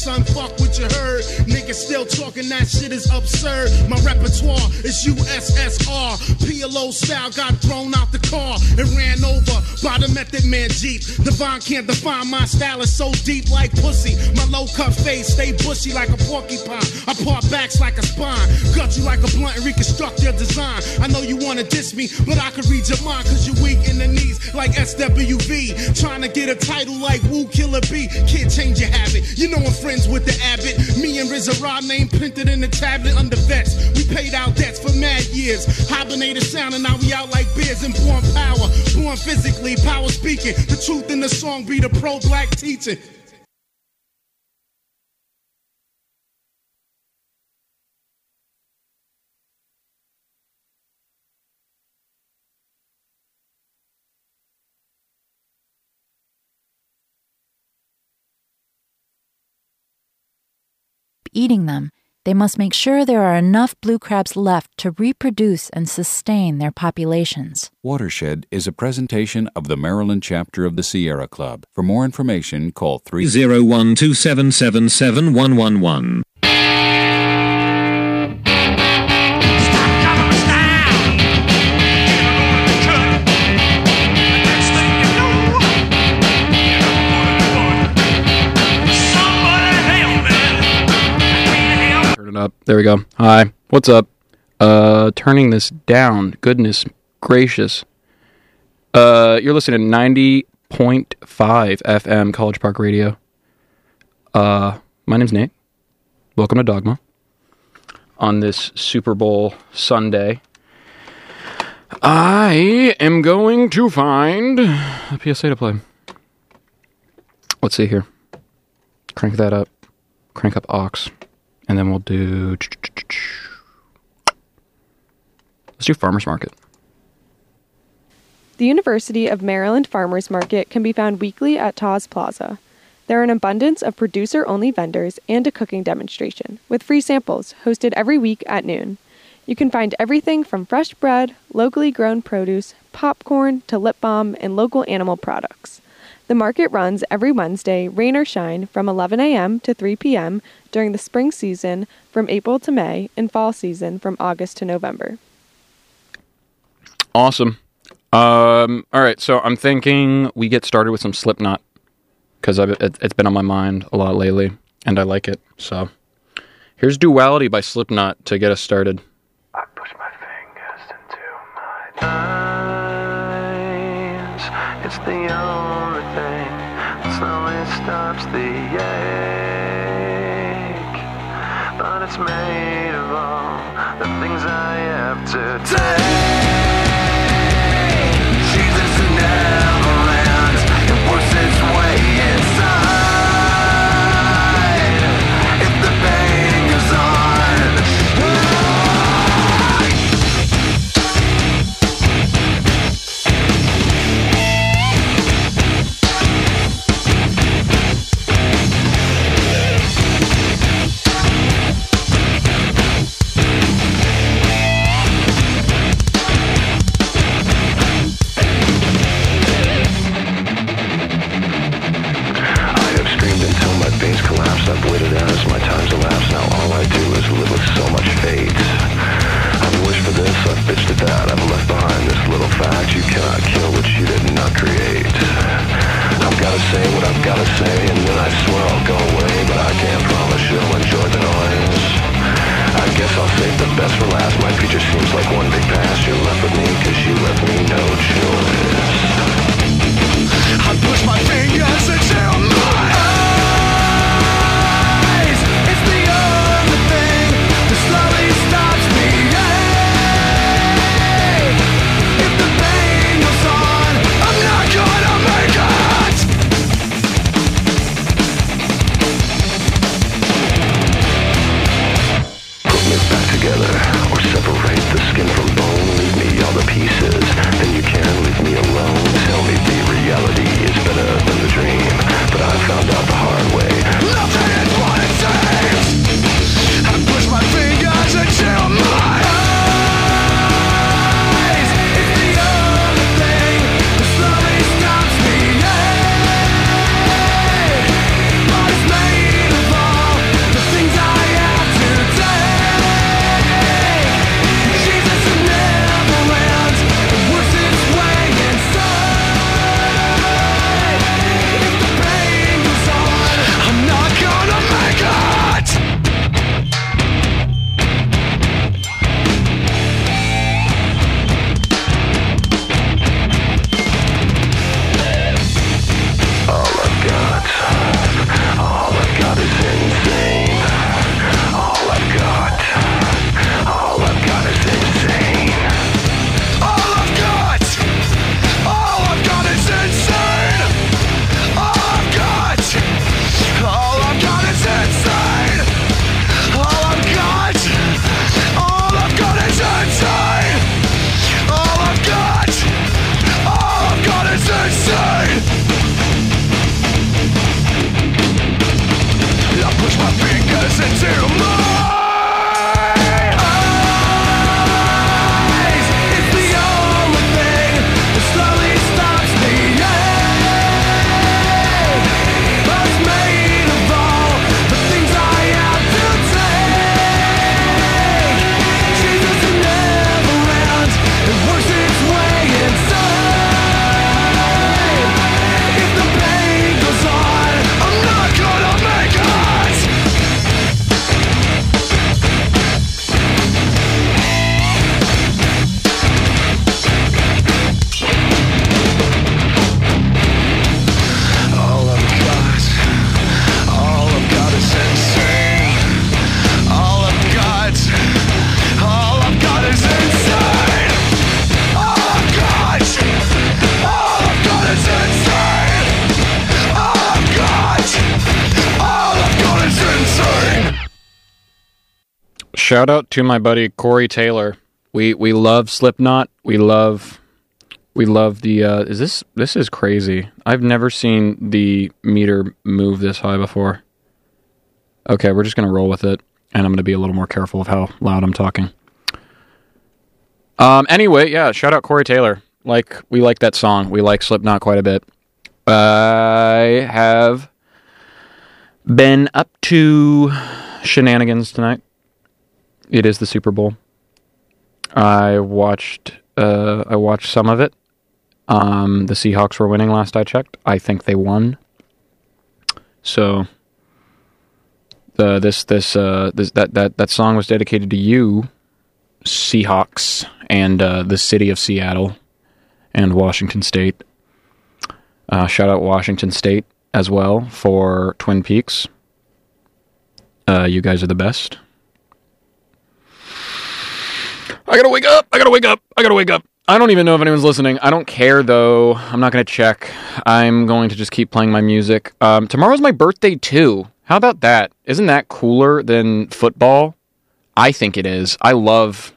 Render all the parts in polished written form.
son, fuck what you heard. Niggas still talking, that shit is absurd. My repertoire is USSR. PLO style got thrown out the car and ran over by the Method Man Jeep. Divine can't define my style, is so deep like pussy. My low cut face stay bushy like a porcupine. I part backs like a spine, gut you like a blunt and reconstruct your design. I know you wanna diss me, but I can read your mind, cause you weak in the knees like SWV. Trying to get a title like Woo Killer B. Can't change your habit, you know I'm friends with the Abbott. Me and RZA Raw name printed in the tablet under vets. We paid out debts for mad years. Hibernated sound and now we out like bears and born power. Born physically, power speaking. The truth in the song be the pro-black teaching. Eating them, they must make sure there are enough blue crabs left to reproduce and sustain their populations. Watershed is a presentation of the Maryland chapter of the Sierra Club. For more information, call 301-277-7111. Up. There we go. Hi. What's up? Turning this down. Goodness gracious. You're listening to 90.5 FM College Park Radio. My name's Nate. Welcome to Dogma. On this Super Bowl Sunday, I am going to find a PSA to play. Let's see here. Crank that up. Crank up aux. And then we'll do... Let's do Farmers Market. The University of Maryland Farmers Market can be found weekly at Taz Plaza. There are an abundance of producer-only vendors and a cooking demonstration, with free samples hosted every week at noon. You can find everything from fresh bread, locally grown produce, popcorn, to lip balm, and local animal products. The market runs every Wednesday, rain or shine, from 11 a.m. to 3 p.m. during the spring season from April to May and fall season from August to November. Awesome. All right, so I'm thinking we get started with some Slipknot because it's been on my mind a lot lately, and I like it. So here's Duality by Slipknot to get us started. I push my fingers into my eyes. It's the only thing that slowly stops the ache. But it's made of all the things I have to take. Jesus never ends. It works its way inside. If the pain goes Shout out to my buddy Corey Taylor. We love Slipknot. We love the this is crazy. I've never seen the meter move this high before. Okay, we're just gonna roll with it, and I'm gonna be a little more careful of how loud I'm talking. Anyway, yeah, shout out Corey Taylor. We like that song. We like Slipknot quite a bit. I have been up to shenanigans tonight. It is the Super Bowl. I watched some of it. The Seahawks were winning last I checked. I think they won. So that song was dedicated to you, Seahawks, and the city of Seattle and Washington State. Shout out Washington State as well for Twin Peaks. You guys are the best. I gotta wake up. I don't even know if anyone's listening. I don't care, though. I'm not going to check. I'm going to just keep playing my music. Tomorrow's my birthday, too. How about that? Isn't that cooler than football? I think it is. I love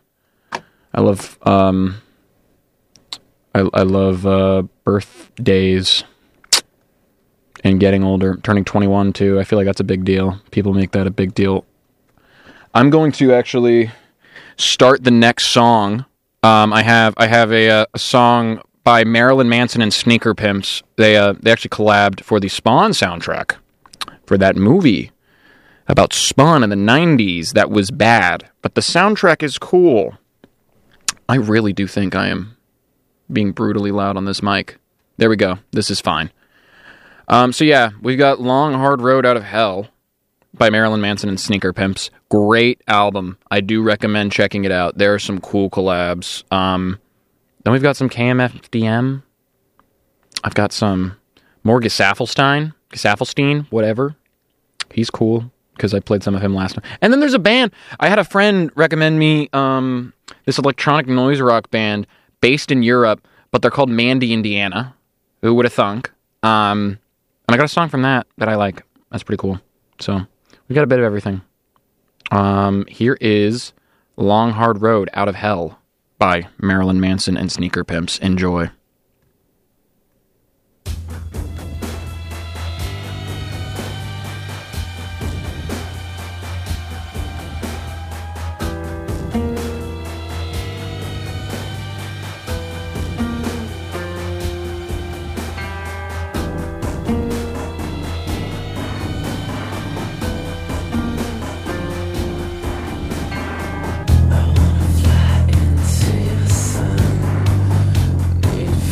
birthdays and getting older. Turning 21, too. I feel like that's a big deal. People make that a big deal. I'm going to actually start the next song. I have a song by Marilyn Manson and Sneaker Pimps. They actually collabed for the Spawn soundtrack for that movie about Spawn in the 90s that was bad, but the soundtrack is cool. I really do think I am being brutally loud on this mic. There we go. This is fine. So yeah, we've got Long Hard Road Out of Hell by Marilyn Manson and Sneaker Pimps. Great album. I do recommend checking it out. There are some cool collabs. Then we've got some KMFDM. I've got some more Gesaffelstein, whatever. He's cool, because I played some of him last time. And then there's a band. I had a friend recommend me this electronic noise rock band based in Europe, but they're called Mandy, Indiana. Who would have thunk? And I got a song from that I like. That's pretty cool. So we got a bit of everything. Here is Long Hard Road Out of Hell by Marilyn Manson and Sneaker Pimps. Enjoy. Into your sun, need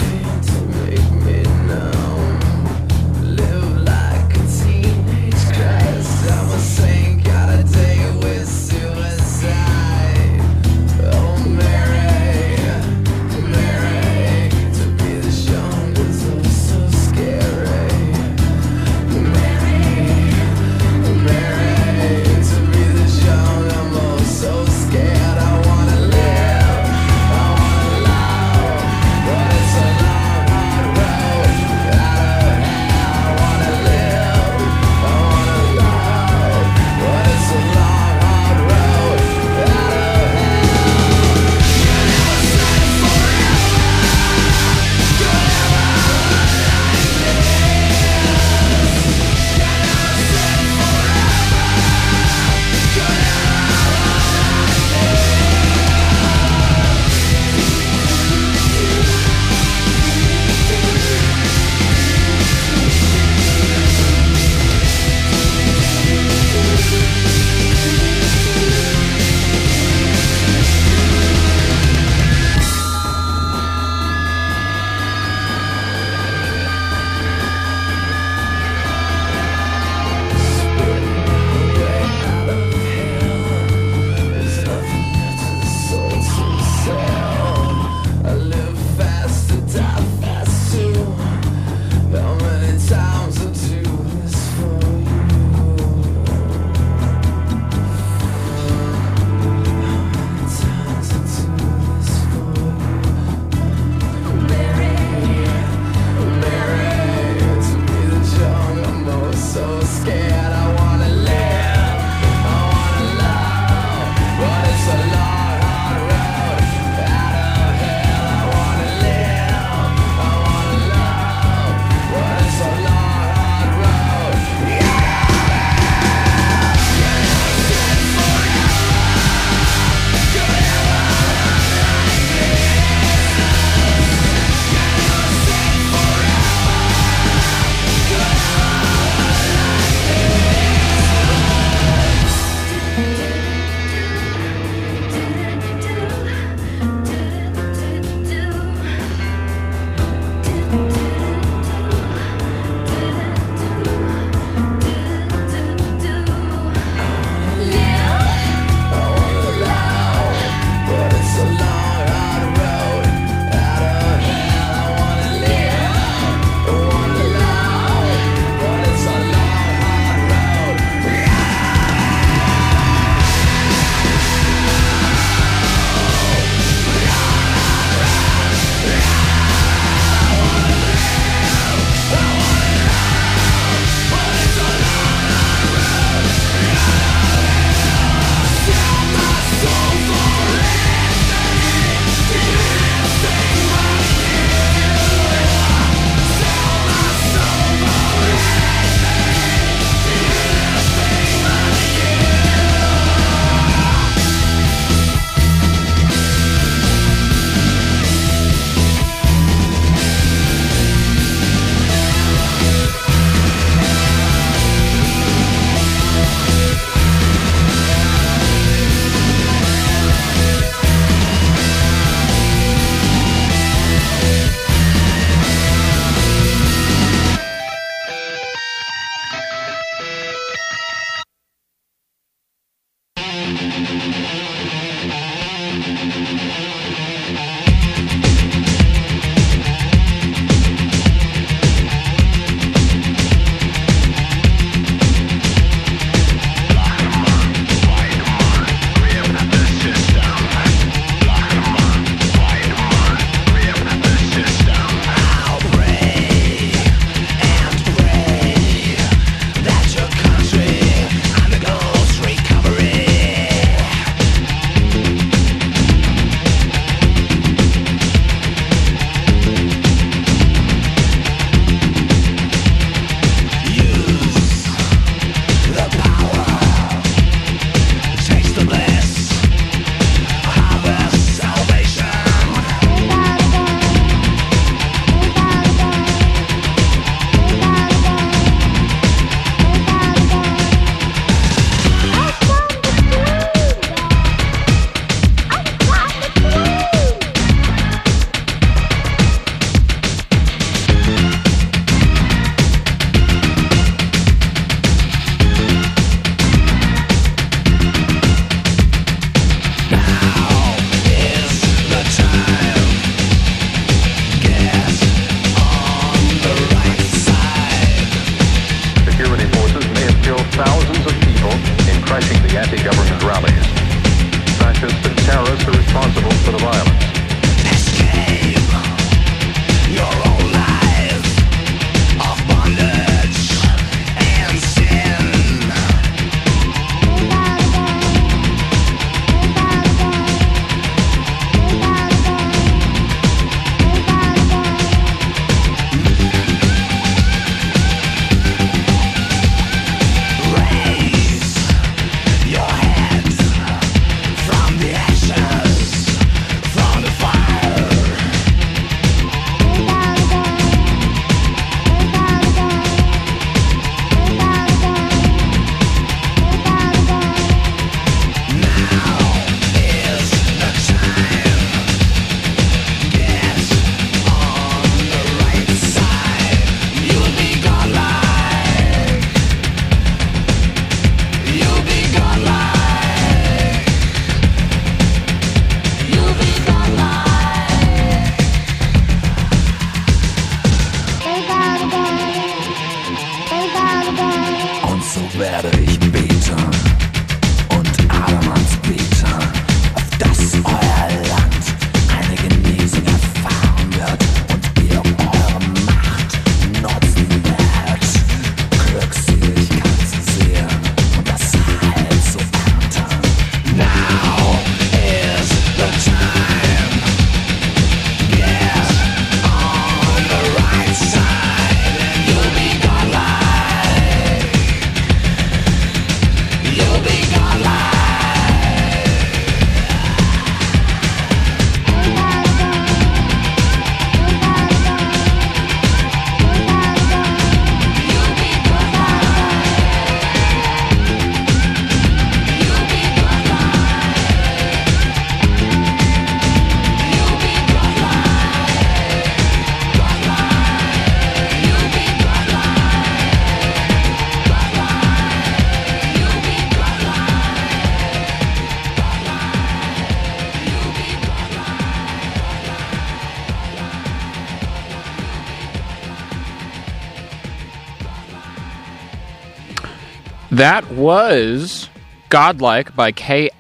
That was Godlike by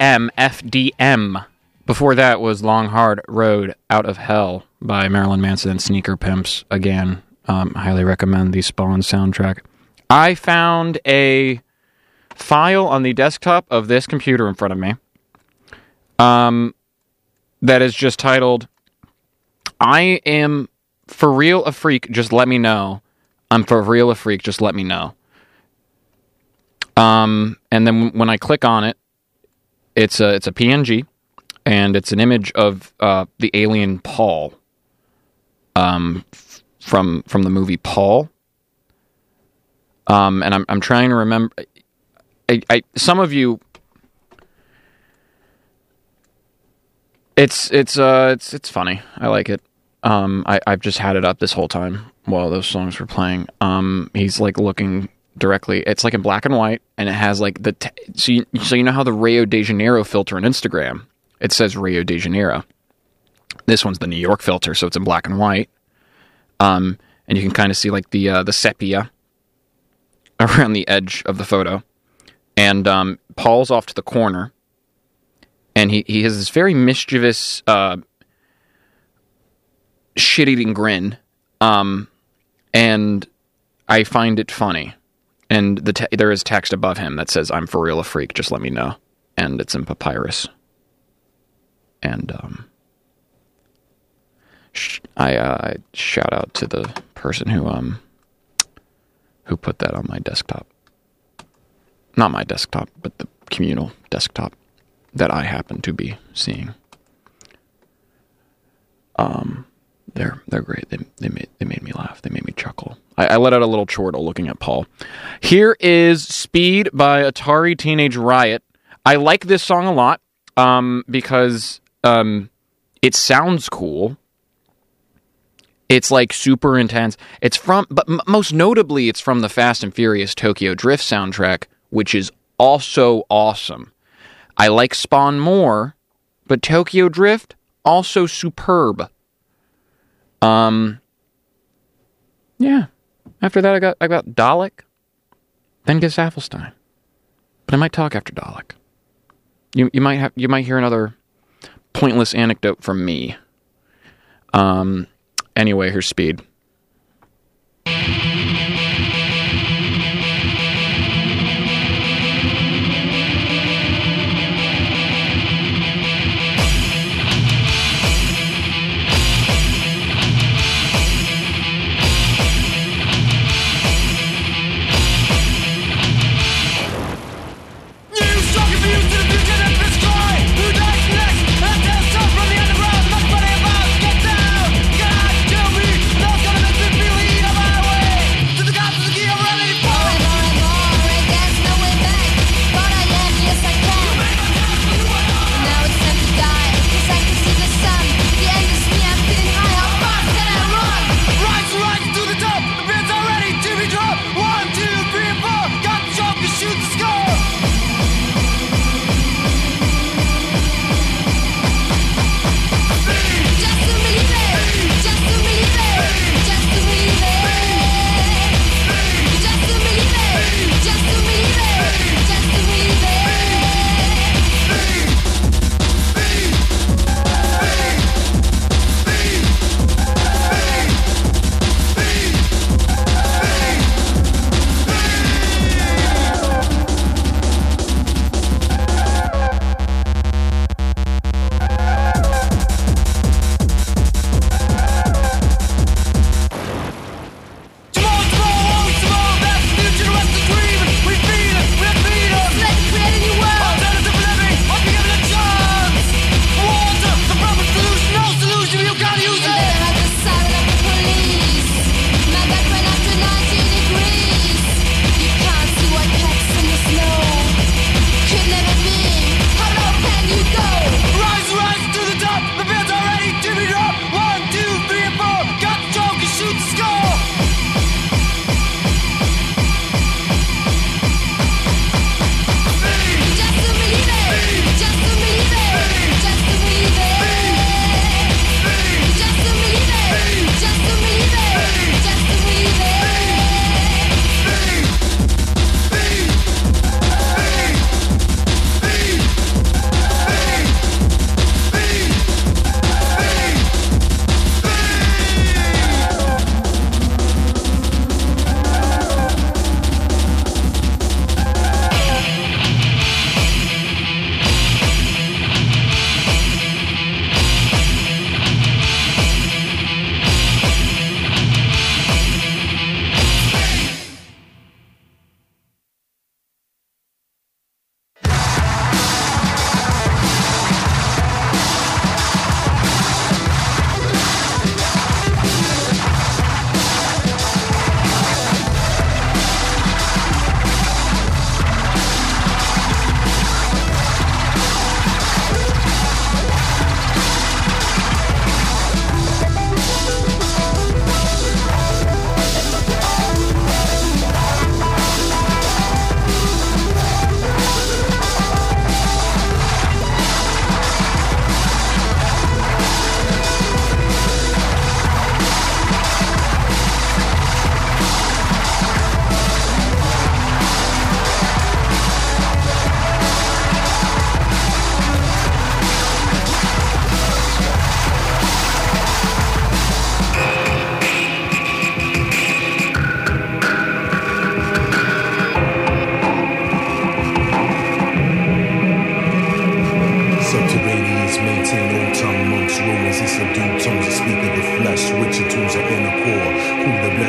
KMFDM. Before that was Long Hard Road Out of Hell by Marilyn Manson and Sneaker Pimps. Again, highly recommend the Spawn soundtrack. I found a file on the desktop of this computer in front of me that is just titled, I am for real a freak, just let me know. I'm for real a freak, just let me know. And then when I click on it, it's a PNG, and it's an image of the alien Paul from the movie Paul. And I'm trying to remember. Some of you, it's funny. I like it. I've just had it up this whole time while those songs were playing. He's like looking directly. It's like in black and white, and it has like so you know how the Rio de Janeiro filter on Instagram, it says Rio de Janeiro. This one's the New York filter, so it's in black and white. And you can kind of see like the sepia around the edge of the photo. And Paul's off to the corner, and he has this very mischievous, shit-eating grin, and I find it funny. And there is text above him that says, "I'm for real a freak, just let me know." And it's in papyrus. And I shout out to the person who put that on my desktop. Not my desktop, but the communal desktop that I happen to be seeing. They're great. They made me laugh. They made me chuckle. I let out a little chortle looking at Paul. Here is Speed by Atari Teenage Riot. I like this song a lot because it sounds cool. It's like super intense. But most notably, it's from the Fast and Furious Tokyo Drift soundtrack, which is also awesome. I like Spawn more, but Tokyo Drift, also superb. Yeah. After that, I got Dalek, then Gesaffelstein. But I might talk after Dalek. You might hear another pointless anecdote from me. Anyway, here's Speed. Get down, get out, kill me. Not gonna make me feel either my way.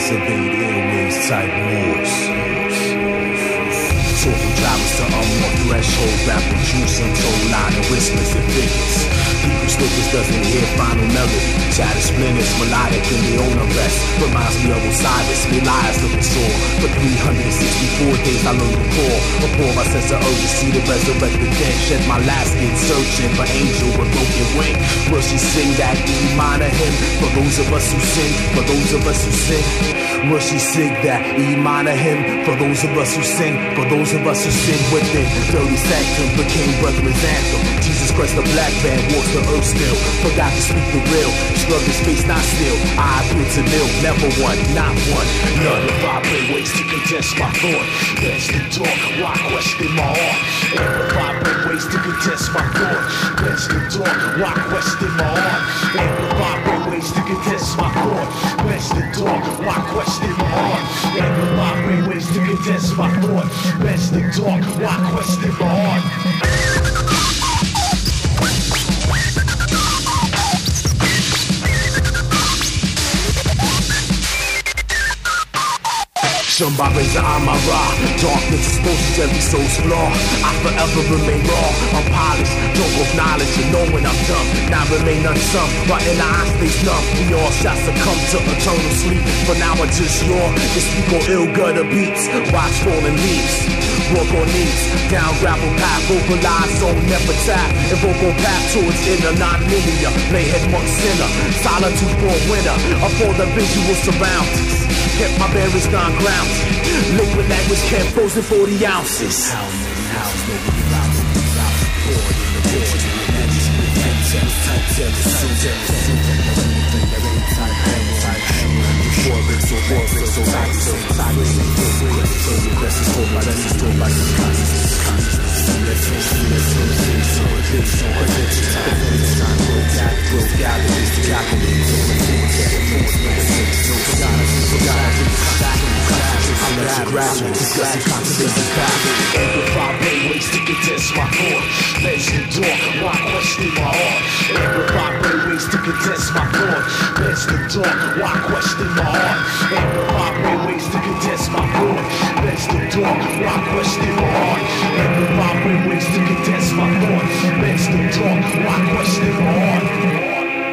reserved airways type wars. Talking drivers to unmarked threshold, rapping juice untold line of whispers and figures. People slippers doesn't hear final melody. Chatter splinters, melodic in their own arrest. Reminds me of Osiris, me lies looking sore. For 364 days I learned to pour. Before my sense of urgency to resurrect the dead. Shed my last skin searching for angel with broken wing. Will she sing that E minor hymn? For those of us who sin, for those of us who sin. Will she sing that E minor hymn? For those of us who sin, for those of us who sin within. Dirty sanctum became brother's anthem. Jesus Christ, the black man walks the earth still. Forgot to speak the real. Shrugged his face, not still. I appeal to nil. Never one, not one. None of I bring ways to contest my thought. Best to talk, why question my heart? Amplify bring ways to contest my thought. Best to talk, why question my heart? Amplify bring ways to contest my thought. Best to talk, why question my heart? Amplify bring ways to contest my thought. Best to talk, why question my heart? Somebody raise an Amara. Darkness exposes every soul's flaw. I forever remain raw, unpolished. Drunk of knowledge and knowing I'm dumb. Now remain unsung, while in the eye stays numb. We all shall succumb to eternal sleep. For now I just roar, to speak on ill gutter beats. Watch falling leaves, walk on knees. Down gravel path, vocalize on never tap. Invoke on path towards inner non-linear. Playhead monk sinner, solitude born winner. Up all the visual surroundings. Kept my bearings gone grounded. Liquid language kept frozen 40 ounces. Amplify brainwaves to contest my thought. Let's talk, why question my heart? Amplify brainwaves to contest my thought. Let's talk, why question my heart? Amplify brainwaves to contest my thought. Let's talk, why question my heart? Amplify brainwaves to contest my thought. Let's talk, why question my heart?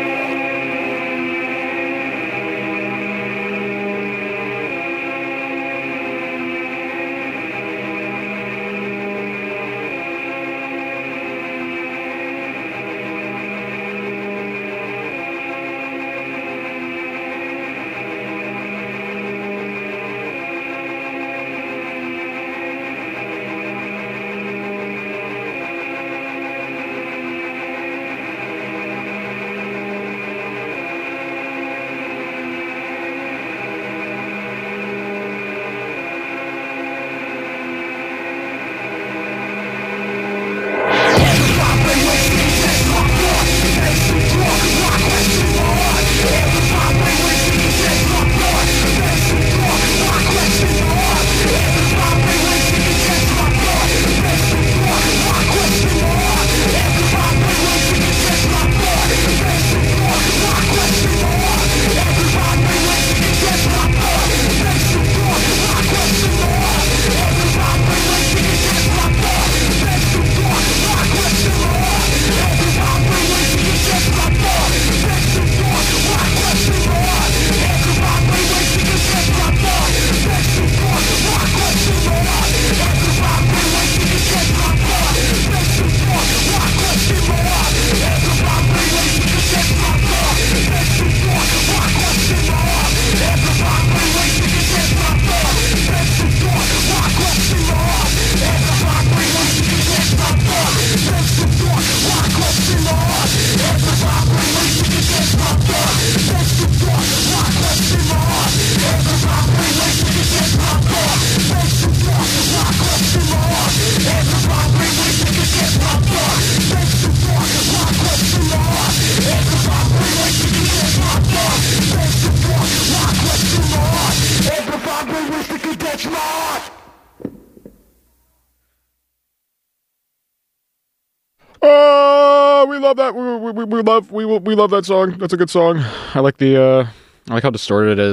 We love that. We love that song. That's a good song. I like how distorted it is.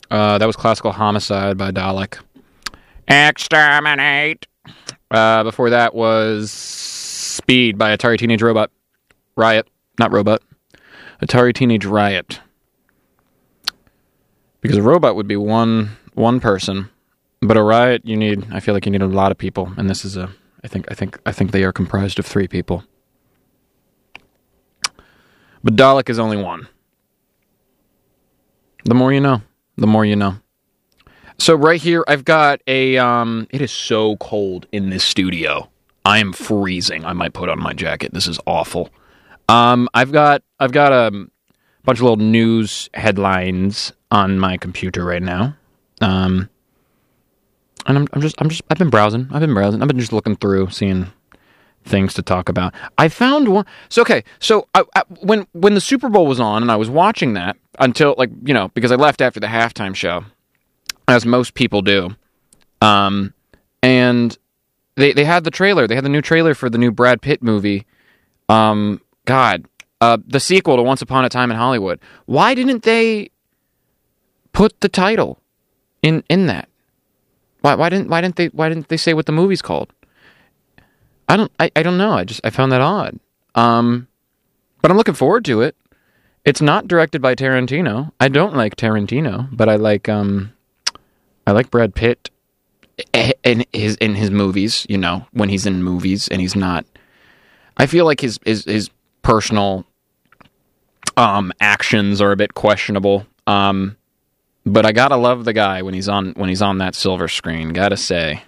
That was Classical Homicide by Dalek. Exterminate! Before that was Speed by Atari Teenage Robot. Riot. Not Robot. Atari Teenage Riot. Because a robot would be one person, but a riot I feel like you need a lot of people, and this is I think they are comprised of 3 people. But Dalek is only one. The more you know. The more you know. So right here, I've got a, it is so cold in this studio. I am freezing. I might put on my jacket. This is awful. I've got a bunch of little news headlines on my computer right now. And I've been browsing. I've been just looking through, seeing things to talk about. I found one. So when the Super Bowl was on and I was watching that until, like, you know, because I left after the halftime show, as most people do. And they had the trailer. They had the new trailer for the new Brad Pitt movie. The sequel to Once Upon a Time in Hollywood. Why didn't they put the title in that? Why didn't they say what the movie's called? I don't know. I found that odd. But I'm looking forward to it. It's not directed by Tarantino. I don't like Tarantino, but I like Brad Pitt in his movies, you know, when he's in movies and he's not. I feel like his personal actions are a bit questionable. But I gotta love the guy when he's on that silver screen. Gotta say,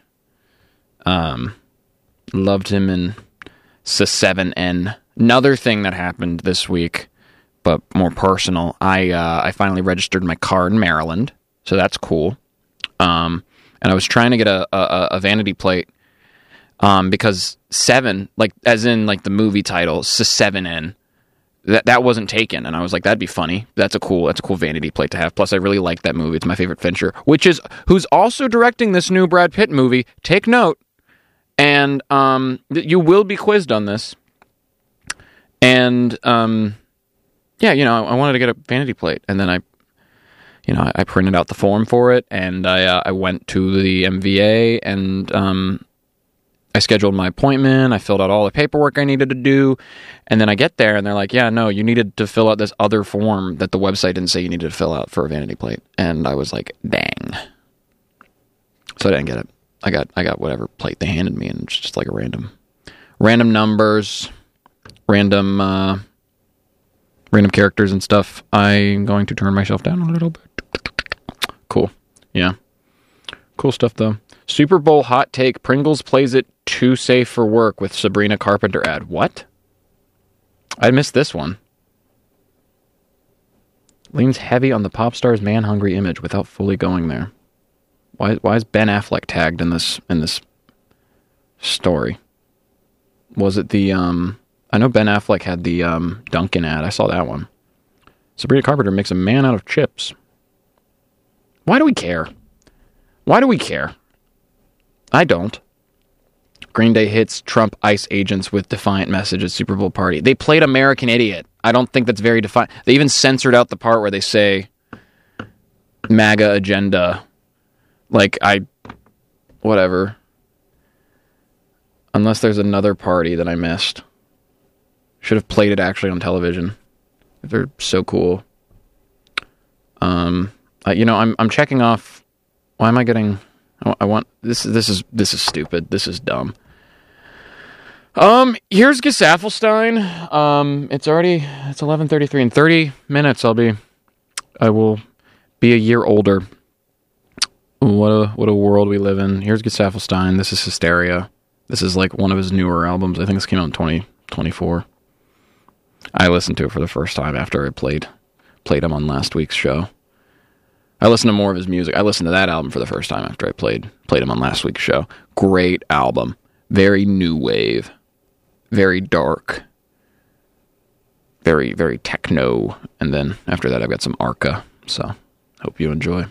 loved him in S7N. Another thing that happened this week, but more personal. I finally registered my car in Maryland, so that's cool. And I was trying to get a vanity plate, because 7, like as in like the movie title, S7N. That wasn't taken, and I was like, that'd be funny. That's a cool vanity plate to have. Plus, I really like that movie. It's my favorite Fincher, who's also directing this new Brad Pitt movie. Take note, and you will be quizzed on this. And yeah, you know, I wanted to get a vanity plate, and then I printed out the form for it, and I went to the MVA, and I scheduled my appointment. I filled out all the paperwork I needed to do. And then I get there and they're like, yeah, no, you needed to fill out this other form that the website didn't say you needed to fill out for a vanity plate. And I was like, dang. So I didn't get it. I got whatever plate they handed me, and it's just like a random numbers, random characters and stuff. I'm going to turn myself down a little bit. Cool. Yeah. Cool stuff though. Super Bowl hot take: Pringles plays it too safe for work with Sabrina Carpenter ad. What? I missed this one. Leans heavy on the pop star's man-hungry image without fully going there. Why is Ben Affleck tagged in this story? Was it the I know Ben Affleck had the Dunkin' ad. I saw that one. Sabrina Carpenter makes a man out of chips. Why do we care? Why do we care? I don't. Green Day hits Trump ICE agents with defiant message at Super Bowl party. They played American Idiot. I don't think that's very defiant. They even censored out the part where they say MAGA agenda. Like, whatever. Unless there's another party that I missed. Should have played it actually on television. They're so cool. I'm checking off. Why am I getting? I want this. This is stupid. This is dumb. Here's Gesaffelstein. It's 11:33. In 30 minutes, I will be a year older. What a world we live in. Here's Gesaffelstein. This is Hysteria. This is like one of his newer albums. I think this came out in 2024. I listened to it for the first time after I played him on last week's show. I listened to more of his music. I listened to that album for the first time after I played him on last week's show. Great album. Very new wave. Very dark. Very, very techno. And then after that, I've got some Arca. So, hope you enjoy.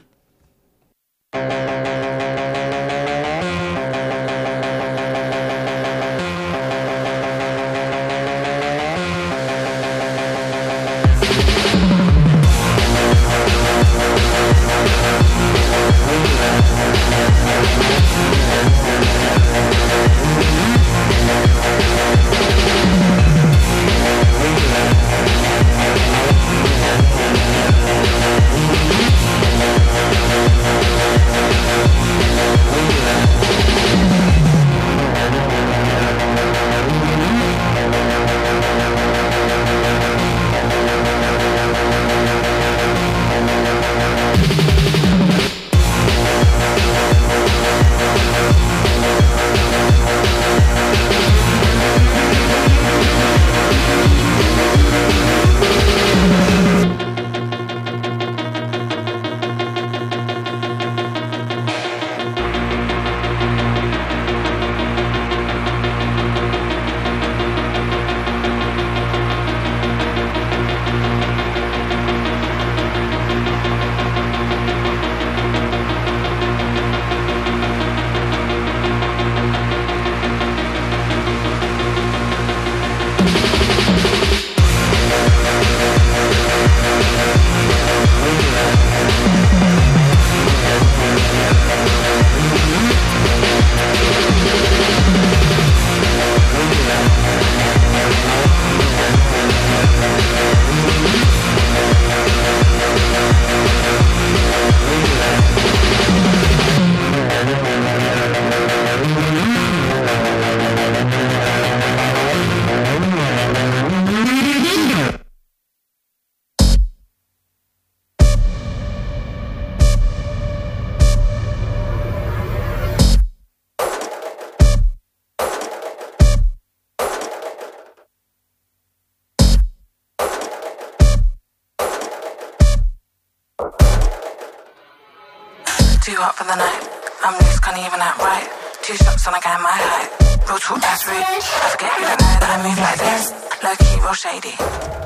too hot for the night. I'm loose, can't even act right. 2 shots and I got my height. Real talk, that's rude. I forget you don't know that I move like this. Low key, real shady.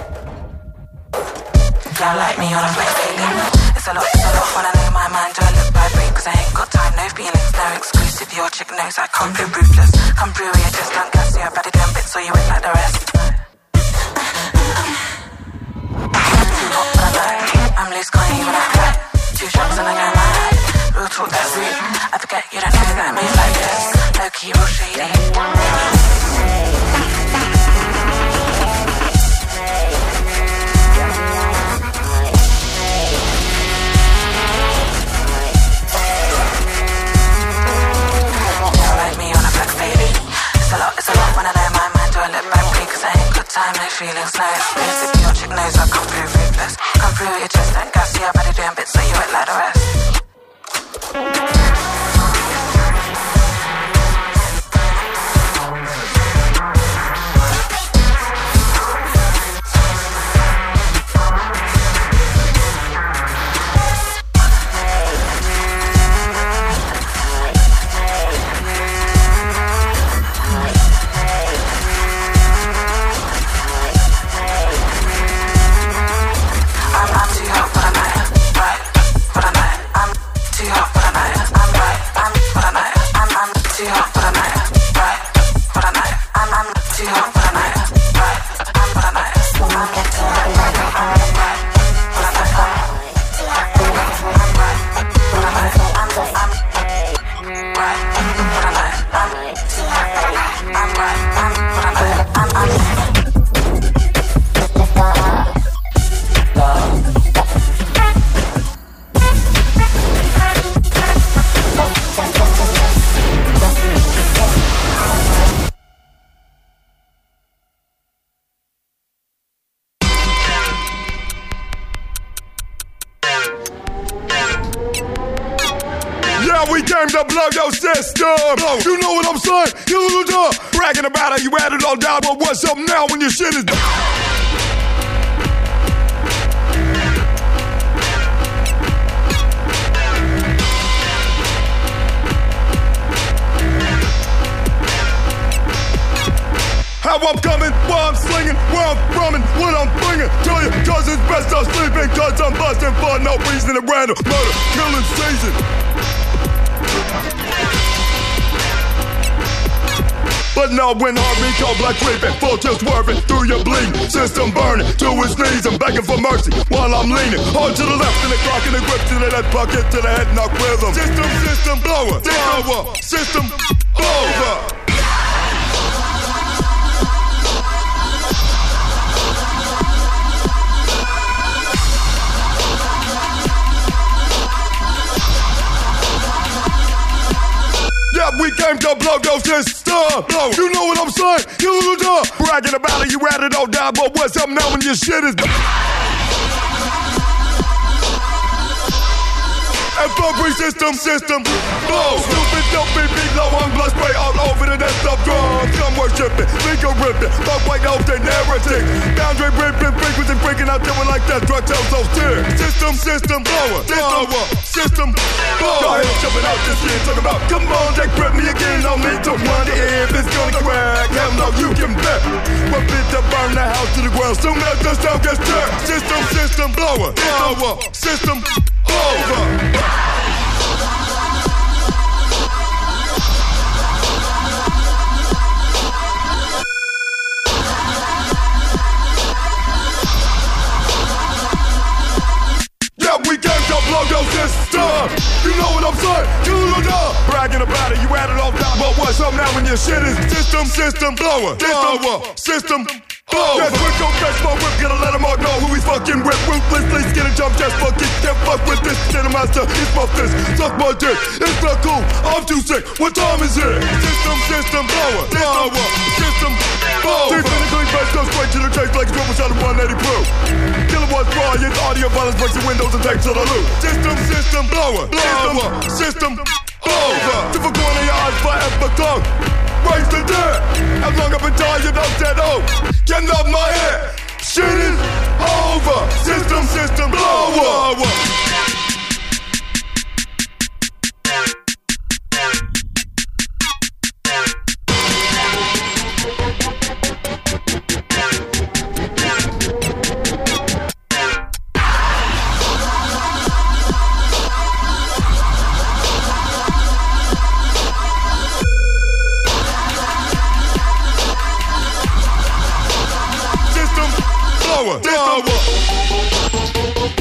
Y'all like me on a flex daily. It's a lot when I know my mind. Do I look bad, babe? Cause I ain't got time, no feelings, no exclusive. Your chick knows I come through ruthless. Come through, you just done gas, you better doing bits so you ain't like the rest. I'm loose, can't even act right. 2 shots and I got my height. Real talk, that's rude. I forget you don't know that I move like this. Low key, real shady. It's a lot when I know my mind. Do I look back big cause I ain't got time, no feelings, no exclusive. Your chick knows I come through ruthless. Come through your chest and gas, yeah, better doing bits so you ain't like the rest. To blow your system. You know what I'm saying? You little bragging about how you had it all down, but what's up now when your shit is done? How I'm coming, where I'm slinging, where I'm from and what I'm bringing to you. Cause it's best I'm sleeping, cause I'm busting for no reason at random. Murder, killing season. But now when heartbeat cold black creeping, full just swerving through your bleeding system burning to his knees and begging for mercy while I'm leaning hard to the left and the clock in the grip to the head pocket to the head knock rhythm. System blower, system over. We came to blow your system. You know what I'm saying? You little dog. Bragging about it, you had it all down, but what's up now when your shit is done? Every system, blow. Stupid, dopey, beat low on blood spray all over the nest of drums. Come worshiping, finger ripping, fuck white out the narrative. Boundary ripping, frequency freaking out doing like that. Drug tells those tears. System, blower, system, blower. Go ahead, jumping out this shit, talking about, come on, Jack, grip me again. No need to wonder if it's gonna crack. Hell no, you can bet. We're fit to burn the house to the ground. Soon as the sound gets turned. System, blower, system, over. We came to blow your system. You know what I'm saying? You little dog. Bragging about it, you had it all down. But what's up now when your shit is system blower, system blower. Yes, we're gon' catch my whip, gonna let them all know who he's fucking with. Ruthlessly skin and jump, just fucking can't fuck with this. Channel master, he's buff this, suck my dick. It's not cool, I'm too sick. What time is it? System blower, system blower. Deep in the clean face, go straight to the chase like a triple shot of 180 proof. Kilowatts raw, yes, audio violence breaks the windows and takes to the loop. System blower, system over. To the corner of your eyes forever gone. Raise the dead. As long as I've been tired of dead old. Get off my head. Shit is over. System blower. blower, blower.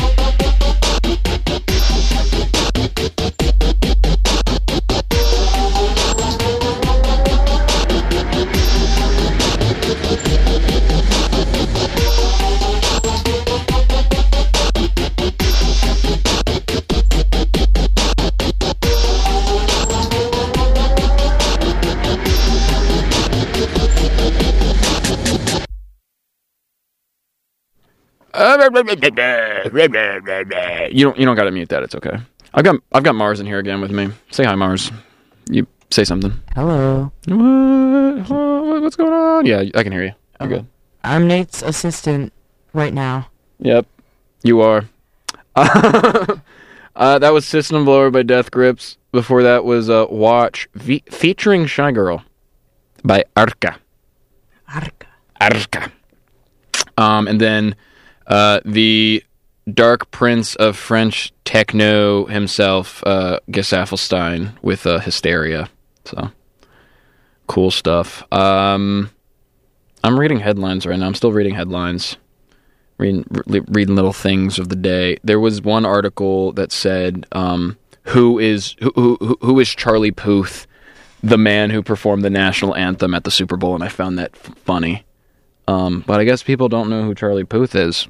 You don't gotta mute that. It's okay. I've got Mars in here again with me. Say hi, Mars. You say something. Hello. What's going on? Yeah, I can hear you. You're good. I'm Nate's assistant right now. Yep, you are. That was System Blower by Death Grips. Before that was Watch featuring Shy Girl by Arca. Arca. And then the Dark Prince of French techno himself, Gus Affelstein, with Hysteria. So, cool stuff. I'm reading headlines right now. I'm still reading headlines. Reading little things of the day. There was one article that said, who is Charlie Puth, the man who performed the national anthem at the Super Bowl, and I found that funny. But I guess people don't know who Charlie Puth is.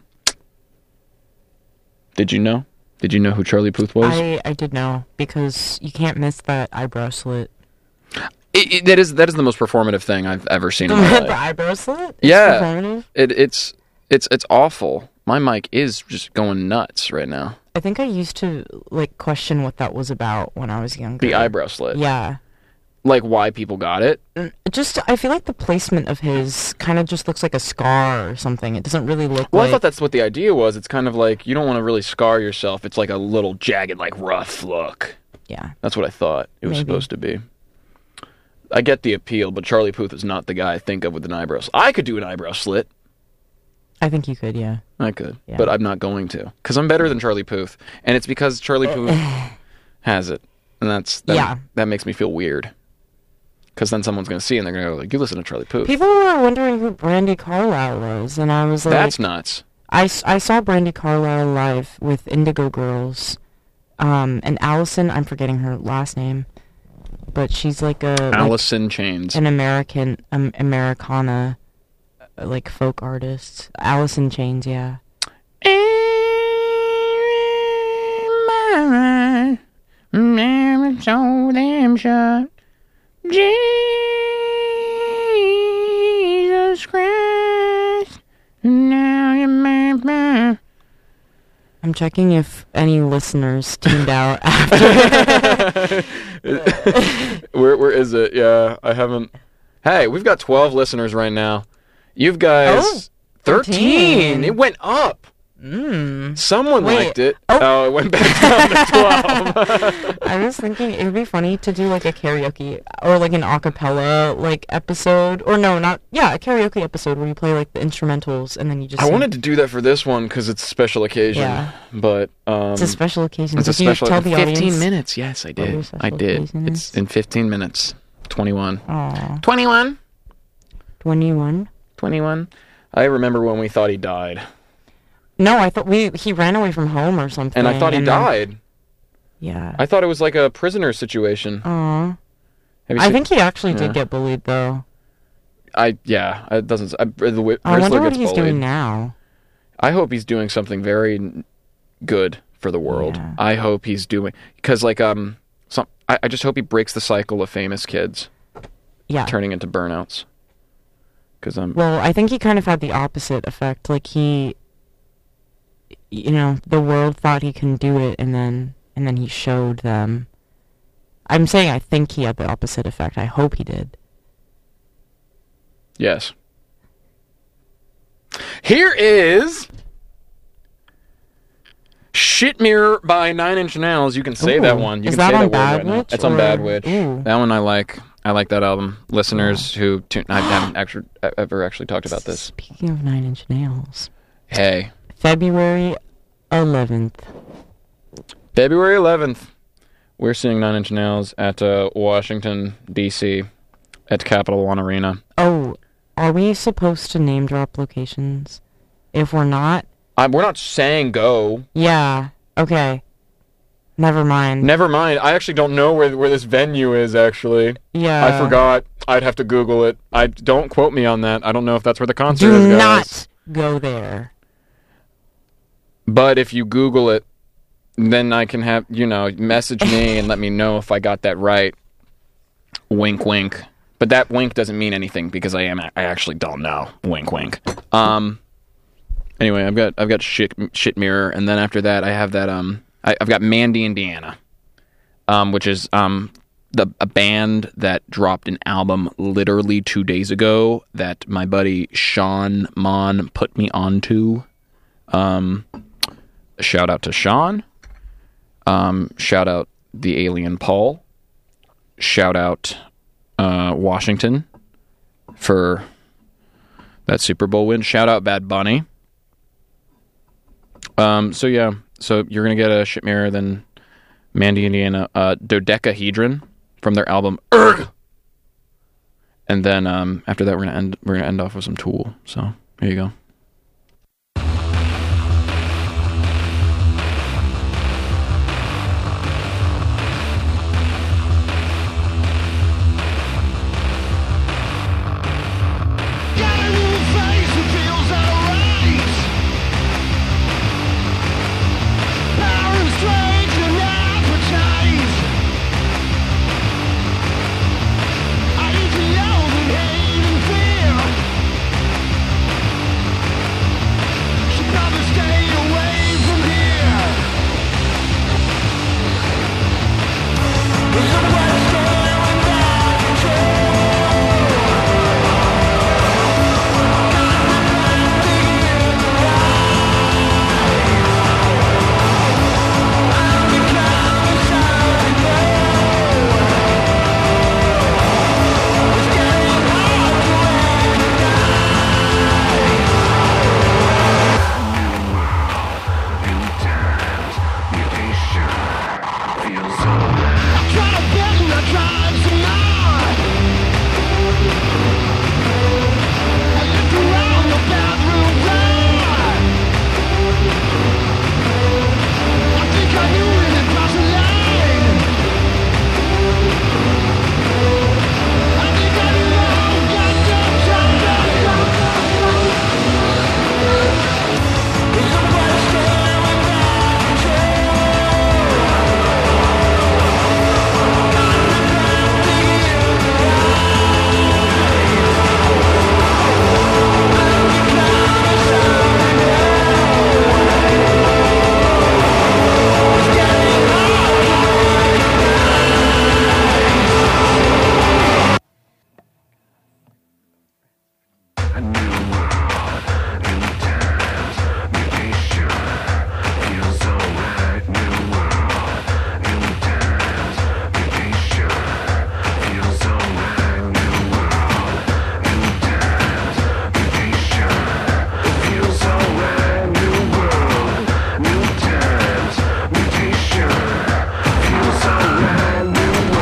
Did you know? Did you know who Charlie Puth was? I did know, because you can't miss that eyebrow slit. That is the most performative thing I've ever seen in my life. The eyebrow slit? Yeah. It's awful. My mic is just going nuts right now. I think I used to question what that was about when I was younger. The eyebrow slit. Yeah. Like why people got it? I feel like the placement of his kind of just looks like a scar or something. It doesn't really look I thought that's what the idea was. It's kind of like, you don't want to really scar yourself. It's like a little jagged, rough look. Yeah. That's what I thought it was supposed to be. I get the appeal, but Charlie Puth is not the guy I think of with an eyebrow slit. I could do an eyebrow slit. I think you could, yeah. I could, but I'm not going to. Because I'm better than Charlie Puth. And it's because Charlie Puth has it. And that makes me feel weird. Because then someone's going to see it and they're going to go, you listen to Charlie Puth. People were wondering who Brandy Carlisle was, and I was like... That's nuts. I saw Brandy Carlisle live with Indigo Girls. And Allison, I'm forgetting her last name, but she's Allison Chains. An Americana, folk artist. Allison Chains, yeah. So damn shot. Jesus Christ, now you make me. I'm checking if any listeners tuned out after. Where is it? Yeah, I haven't. Hey, we've got 12 listeners right now. You've guys 13. It went up. Someone liked it. Oh, it went back down to 12. I was thinking it would be funny to do a karaoke or an acapella episode, or no, not a karaoke episode where you play the instrumentals and then you just. I wanted to do that for this one because it's a special occasion. Yeah. But it's a special occasion. It's a special. Tell the 15 audience? Minutes. Yes, I did. I did. It's in 15 minutes. 21. Aww. 21. 21. 21. I remember when we thought he died. No, I thought he ran away from home or something. And I thought he died. Yeah. I thought it was like a prisoner situation. Aww. I think he actually did get bullied, though. It doesn't... I wonder what he's doing now. I hope he's doing something very good for the world. Yeah. I hope he's doing... Because, I just hope he breaks the cycle of famous kids. Yeah. Turning into burnouts. Well, I think he kind of had the opposite effect. The world thought he can do it, and then he showed them. I'm saying I think he had the opposite effect. I hope he did. Yes. Here is Shit Mirror by 9 Inch Nails. You can say that one. You is can that say on that Bad word right Witch? Now. It's on Bad Witch. Ooh. That one I like. I like that album. Listeners who I haven't ever actually talked about this. Speaking of 9 Inch Nails. Hey. February 11th. February 11th. We're seeing 9 Inch Nails at Washington, D.C. at Capital One Arena. Oh, are we supposed to name drop locations? If we're not... We're not saying go. Yeah, okay. Never mind. Never mind. I actually don't know where this venue is, actually. Yeah. I forgot. I'd have to Google it. Don't quote me on that. I don't know if that's where the concert Do is, guys. not go there. But if you Google it, then I can have, message me and let me know if I got that right. Wink, wink. But that wink doesn't mean anything because I actually don't know. Wink, wink. Anyway, I've got shit mirror, and then after that I have that I've got Mandy, Indiana, which is a band that dropped an album literally 2 days ago that my buddy Sean Mon put me onto. Shout out to Sean. Shout out the Alien Paul. Shout out Washington for that Super Bowl win. Shout out Bad Bunny. So you're gonna get a shit mirror, then Mandy, Indiana, Dodecahedron from their album Urgh! And then after that we're gonna end off with some Tool. So here you go.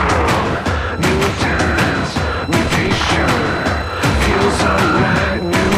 Feels alright, new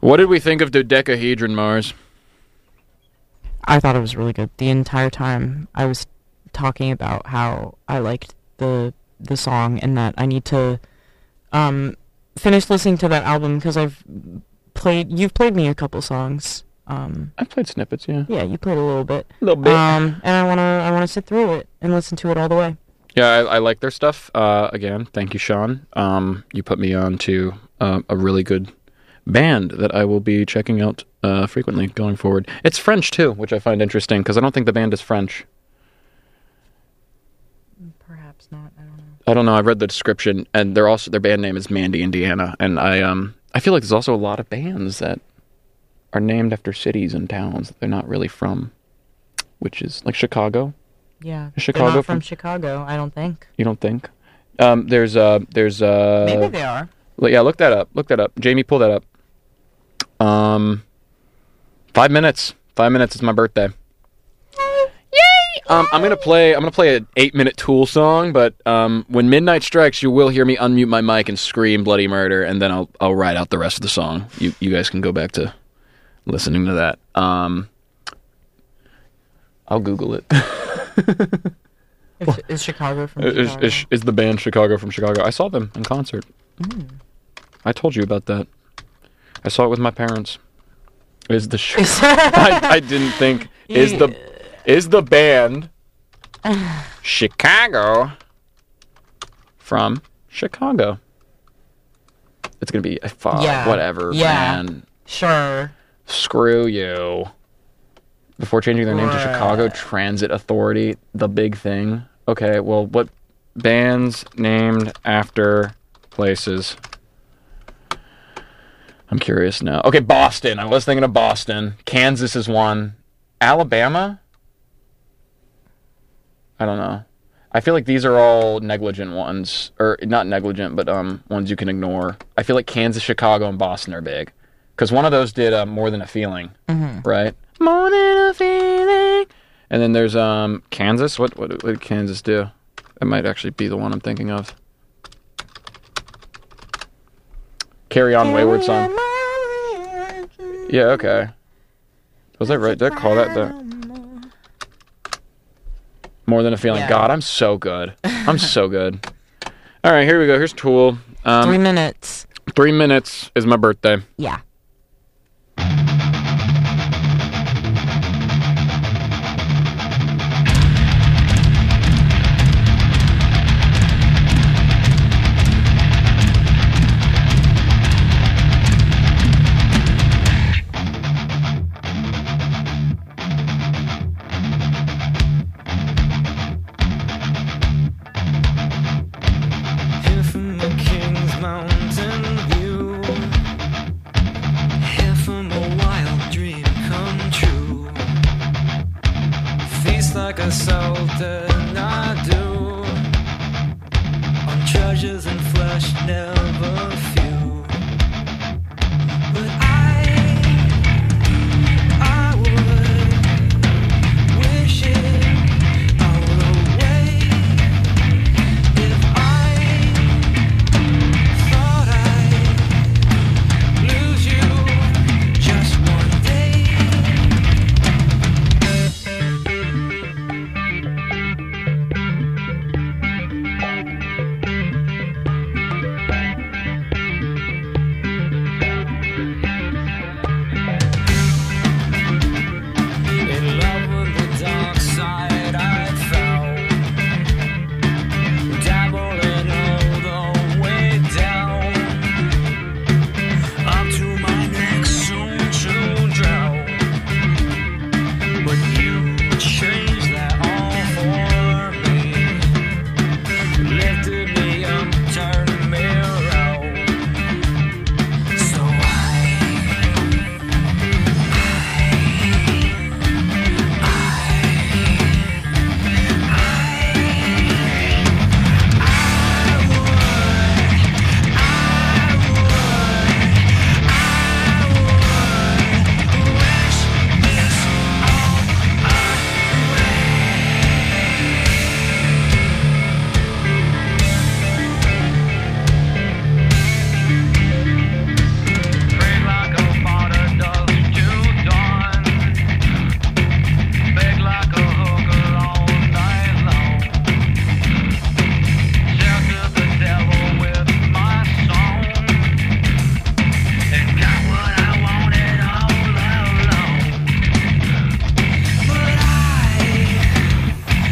What did we think of Dodecahedron, Mars? I thought it was really good. The entire time I was talking about how I liked the song and that I need to finish listening to that album because you've played me a couple songs. I've played snippets, yeah. Yeah, you played a little bit. A little bit. And I wanna sit through it and listen to it all the way. Yeah, I like their stuff. Again, thank you, Sean. You put me on to a really good band that I will be checking out frequently going forward. It's French too, which I find interesting because I don't think the band is French. Perhaps not. I don't know. I read the description, and their band name is Mandy, Indiana, and I feel like there's also a lot of bands that are named after cities and towns that they're not really from, which is like Chicago. Yeah, Chicago they're not from Chicago, I don't think. You don't think? There's maybe they are. Yeah, look that up. Jamie, pull that up. 5 minutes. 5 minutes is my birthday. Yay! I'm gonna play an 8-minute Tool song, but when midnight strikes, you will hear me unmute my mic and scream bloody murder, and then I'll write out the rest of the song. You guys can go back to listening to that. I'll Google it. Is Chicago from Chicago? Is the band Chicago from Chicago? I saw them in concert. I told you about that. I saw it with my parents. I didn't think is the band Chicago from Chicago. It's gonna be whatever, man. Sure. Screw you. Before changing their name to Chicago Transit Authority, the big thing. Okay, well, what bands named after places? I'm curious now. Okay, Boston. I was thinking of Boston. Kansas is one. Alabama? I don't know. I feel like these are all negligent ones. Or, not negligent, but ones you can ignore. I feel like Kansas, Chicago, and Boston are big. Because one of those did More Than a Feeling, right? More than a feeling. And then there's Kansas. What did Kansas do? That might actually be the one I'm thinking of. Carry On Wayward Son. Yeah, okay. Was that right? Did I call that the More Than a Feeling? Yeah. God, I'm so good. I'm so good. All right, here we go. Here's Tool. 3 minutes. 3 minutes is my birthday. Yeah. Like a sultan I do on treasures and flesh never few.